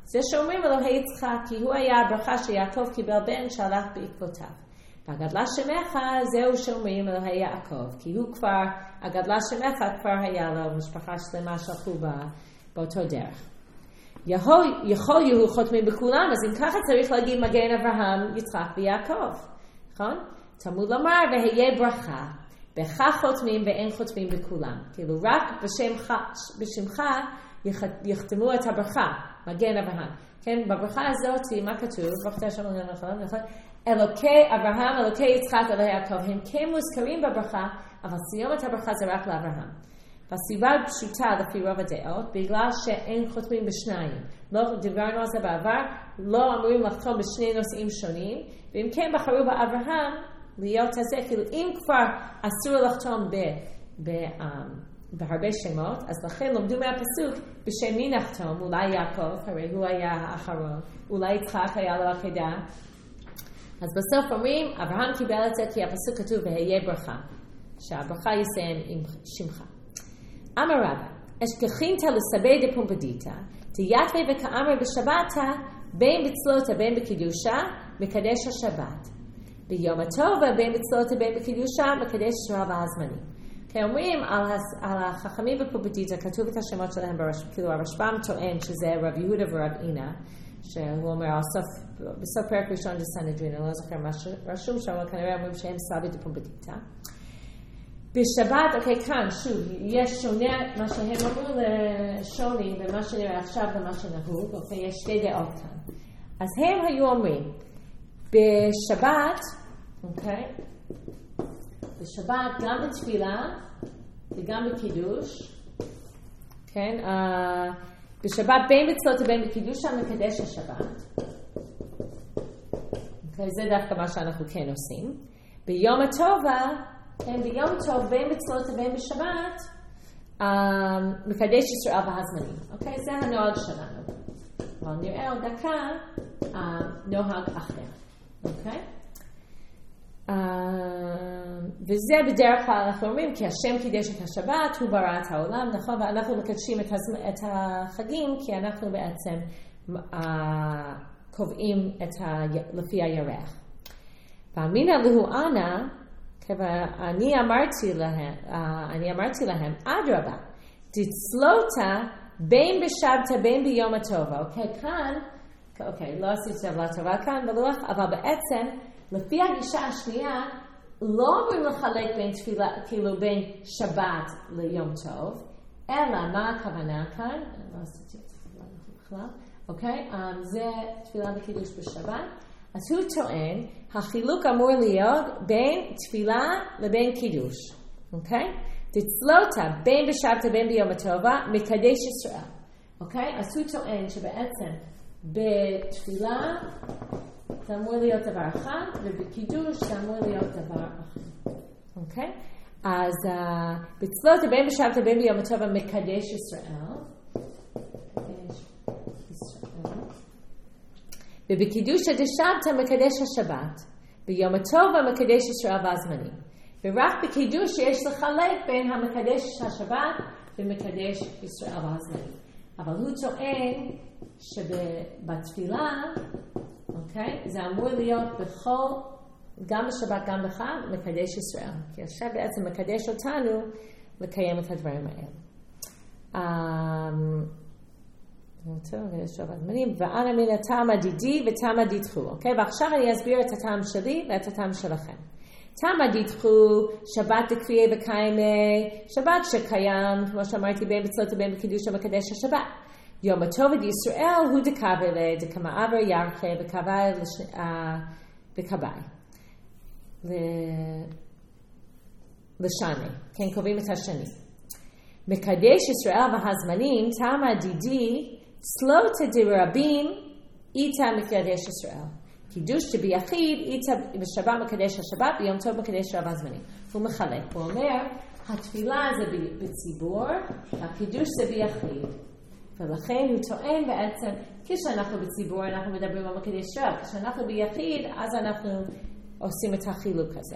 זה שאומרים אלוהי יצחק, כי הוא היה הברכה שיעקב קיבל בן שהלך בעקבותיו. והגדלה שמך זהו שאומרים אלוהי יעקב, כי הוא כבר, הגדלה שמך כבר היה לו משפחה שלמה שהלכו בה באותו דרך. יכול, יכול יהיו חותמים בכולם, אז אם ככה צריך להגיד מגן אברהם, יצחק ויעקב. נכון? תלמוד לומר, והיה ברכה. בכך חותמים ואין חותמים בכולם. כאילו רק בשמך, בשמך יחתמו את הברכה, מגן אברהם. כן, בברכה הזאת, מה כתוב? ברכת השם מגן אברהם, נכון? אלוקי אברהם, אלוקי יצחק, אלוהי יעקב, הם כן מוזכרים בברכה, אבל סיומת הברכה זה רק לאברהם. והסיבה פשוטה לפי רוב הדעות, בגלל שאין חותמים בשניים. לא דיברנו על זה בעבר, לא אמורים לחתום בשני נושאים שונים, ואם כן בחרו באברהם, להיות הזה, כאילו אם כבר אסור לחתום ב, ב, um, בהרבה שמות, אז לכן לומדו מהפסוק בשם מי נחתום, אולי יעקב, הרי הוא היה האחרון, אולי יצחק היה לו עקדה. אז בסוף אומרים, אברהם קיבל את זה כי הפסוק כתוב והיה ברכה, שהברכה יסיים עם שמך. אמר רבא, אשכחינתא לסבי דפומפדיתא, תיתווה וכאמר בשבתא, בין בצלותא בין בקידושה, מקדש השבת. ביום הטוב בין בצלותא בין בקידושה, מקדש רב הזמנים. כי אומרים על, על החכמים בפומפדיתא, כתוב את השמות שלהם, ברש, כאילו הרשב"ם טוען שזה רב יהודה ורב אינה, שהוא אומר על סוף, בסוף פרק ראשון בסנהדרין, אני לא זוכר מה שרשום שם, אבל כנראה אומרים שהם סבי דפומפדיתא. בשבת, אוקיי, כאן, שוב, יש שונה, מה שהם אמרו לשוני, ומה שנראה עכשיו ומה שנהוג, אוקיי, יש שתי דעות כאן. אז הם היו אומרים, בשבת, אוקיי, בשבת, גם בתפילה, וגם בקידוש, כן, uh, בשבת בין בצלות ובין בקידוש, שם מקדש השבת. אוקיי, זה דווקא מה שאנחנו כן עושים. ביום הטובה, כן, ביום טוב, בין בצלות ובין בשבת, um, מקדש ישראל בהזמנים. אוקיי, זה הנוהג שלנו. אבל נראה עוד דקה, uh, נוהג אחר. אוקיי? Uh, וזה בדרך כלל אנחנו אומרים, כי השם קידש את השבת, הוא ברא את העולם, נכון? ואנחנו מקדשים את, הזמ... את החגים, כי אנחנו בעצם uh, קובעים את ה... לפי הירח. ואמינא להו אנא, אני אמרתי להם, אני אמרתי להם, אדרבה, תצלותה בין בשבתא בין ביום הטובה. אוקיי, כאן, אוקיי, לא עשיתי עבודה טובה כאן בלוח, אבל בעצם, לפי הגישה השנייה, לא אומרים לחלק בין תפילה, כאילו בין שבת ליום טוב, אלא מה הכוונה כאן? לא עשיתי את זה בכלל. אוקיי, זה תפילה וקידוש בשבת. אז הוא טוען, החילוק אמור להיות בין תפילה לבין קידוש. אוקיי? תצלותה בין בשבתא בין ביום הטובה, מקדש ישראל. אוקיי? אז הוא טוען שבעצם בתפילה זה אמור להיות דבר אחד, ובקידוש זה אמור להיות דבר אחר. אוקיי? אז uh, בצלותה בין בשבתא בין ביום הטובה, מקדש ישראל. ובקידוש דשבתא מקדש השבת, ביום הטוב מקדש ישראל והזמנים. ורק בקידוש יש לחלק בין המקדש השבת ומקדש ישראל והזמנים. אבל הוא טוען שבתפילה, אוקיי, זה אמור להיות בכל, גם בשבת גם בחג, מקדש ישראל. כי השם בעצם מקדש אותנו לקיים את הדברים האלה. Um, ואנה מן הטעם הדידי וטעם הדידחו. אוקיי? ועכשיו אני אסביר את הטעם שלי ואת הטעם שלכם. טעם הדידחו, שבת דקביעי וקיימי, שבת שקיים, כמו שאמרתי, בין בצלות ובין בקידוש המקדש השבת. יום הטוב ישראל הוא דקאבי דקמאבר ירחה וקוואי וקוואי. לשני. כן, קובעים את השני. מקדש ישראל והזמנים, טעם הדידי, צלותה דרבים, איתה מקדש ישראל. קידוש שביחיד, איתה בשבת מקדש השבת, ביום טוב מקדש רב הזמנים. הוא מחלק, הוא אומר, התפילה זה בציבור, הקידוש זה ביחיד. ולכן הוא טוען בעצם, כשאנחנו בציבור אנחנו מדברים על מקדש רב, כשאנחנו ביחיד, אז אנחנו עושים את החילוק הזה.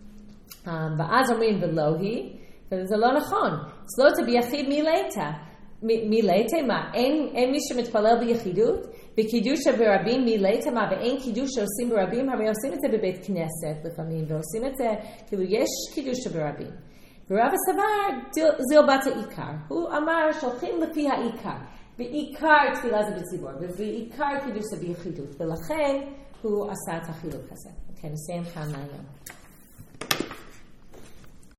ואז אומרים ולא היא, וזה לא נכון. צלותה ביחיד מילאתה. מילאתה מה? אין, אין מי שמתפלל ביחידות? בקידוש ברבים מילאתה מה? ואין קידוש שעושים ברבים? הרי עושים את זה בבית כנסת לפעמים, ועושים את זה, כאילו יש קידוש ברבים. ורב הסבר, זהו בת העיקר. הוא אמר שהולכים לפי העיקר. בעיקר תפילה זה בציבור, ובעיקר קידוש זה ביחידות. ולכן הוא עשה את החילוק הזה. אוקיי, נסיים כאן היום.